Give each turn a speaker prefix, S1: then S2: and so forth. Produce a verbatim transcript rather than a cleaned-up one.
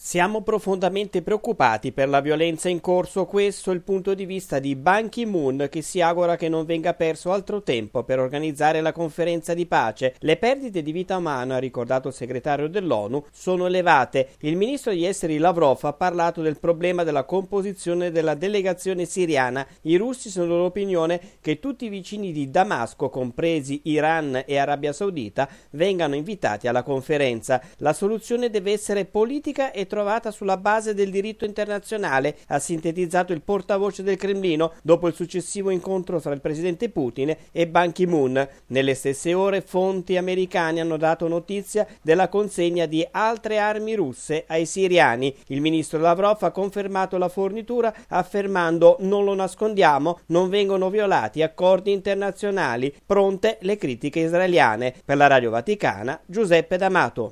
S1: Siamo profondamente preoccupati per la violenza in corso, questo è il punto di vista di Ban Ki-moon, che si augura che non venga perso altro tempo per organizzare la conferenza di pace. Le perdite di vita umana, ha ricordato il segretario dell'ONU, sono elevate. Il ministro degli esteri Lavrov ha parlato del problema della composizione della delegazione siriana. I russi sono dell'opinione che tutti i vicini di Damasco, compresi Iran e Arabia Saudita, vengano invitati alla conferenza. La soluzione deve essere politica e trovata sulla base del diritto internazionale, ha sintetizzato il portavoce del Cremlino dopo il successivo incontro tra il presidente Putin e Ban Ki-moon. Nelle stesse ore fonti americane hanno dato notizia della consegna di altre armi russe ai siriani. Il ministro Lavrov ha confermato la fornitura affermando: non lo nascondiamo, non vengono violati accordi internazionali, pronte le critiche israeliane. Per la Radio Vaticana, Giuseppe D'Amato.